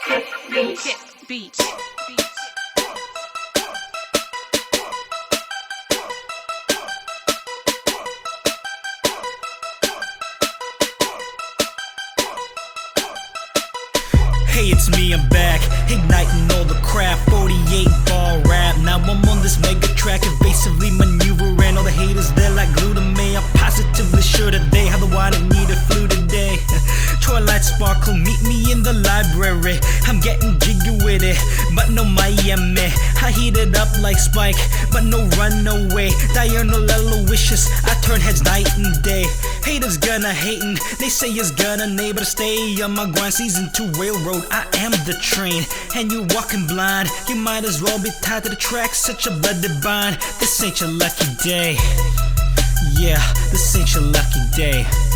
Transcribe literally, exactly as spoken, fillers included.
Hit beats. Hit beats. Hey, it's me, I'm back, igniting all the crap. Forty-eight ball rap. Now I'm on this mega track, evasively maneuvering all the haters. They're like glue to me. I'm positively sure that they have the wine that need a flu today. Twilight sparkle, meet me in the library. I'm getting jiggy with it, but no Miami. I heat it up like Spike, but no runaway. Diurnal Aloysius, I turn heads night and day. Haters gonna hatin', they say it's gonna neigh, but I stay on my grind. Season two railroad, I am the train, and you walking blind. You might as well be tied to the track, such a bloody bind. This ain't your lucky day. Yeah, this ain't your lucky day.